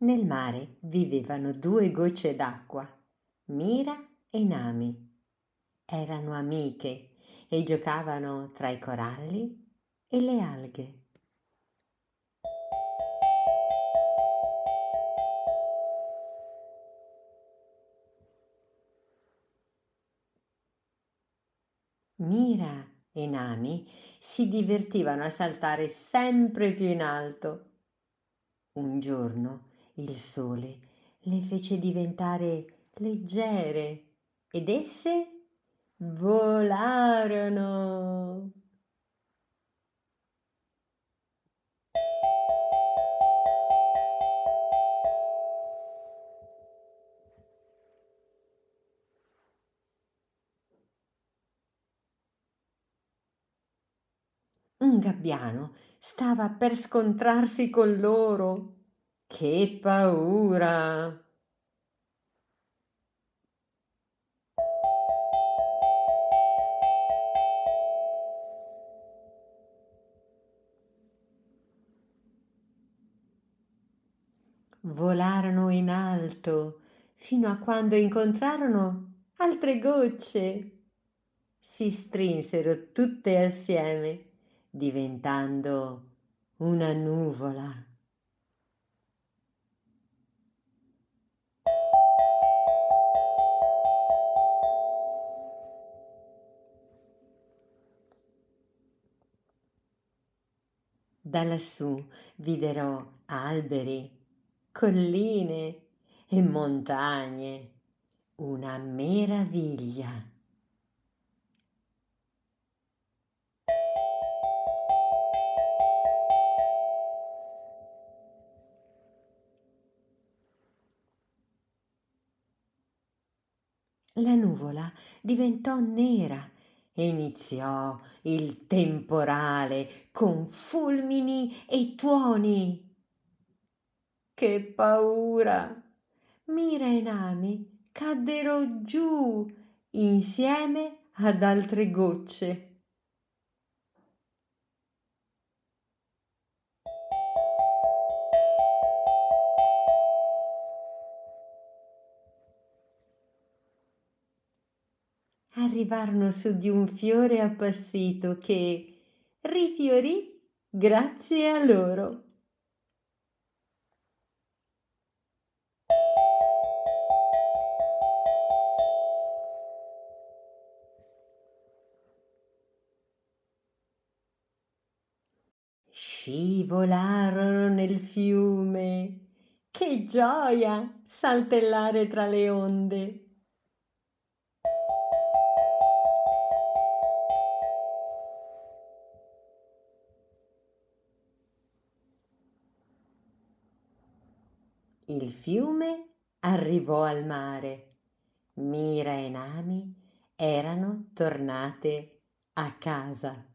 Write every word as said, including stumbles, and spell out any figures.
Nel mare vivevano due gocce d'acqua, Mira e Nami. Erano amiche e giocavano tra i coralli e le alghe. Mira e Nami si divertivano a saltare sempre più in alto. Un giorno il sole le fece diventare leggere ed esse volarono. Un gabbiano stava per scontrarsi con loro. Che paura! Volarono in alto fino a quando incontrarono altre gocce. Si strinsero tutte assieme, diventando una nuvola. Da lassù videro alberi, colline e montagne. Una meraviglia. La nuvola diventò nera e iniziò il temporale con fulmini e tuoni. Che paura! Mira e Nami caddero giù insieme ad altre gocce. Arrivarono su di un fiore appassito che rifiorì grazie a loro. Scivolarono nel fiume. Che gioia saltellare tra le onde! Il fiume arrivò al mare. Mira e Nami erano tornate a casa.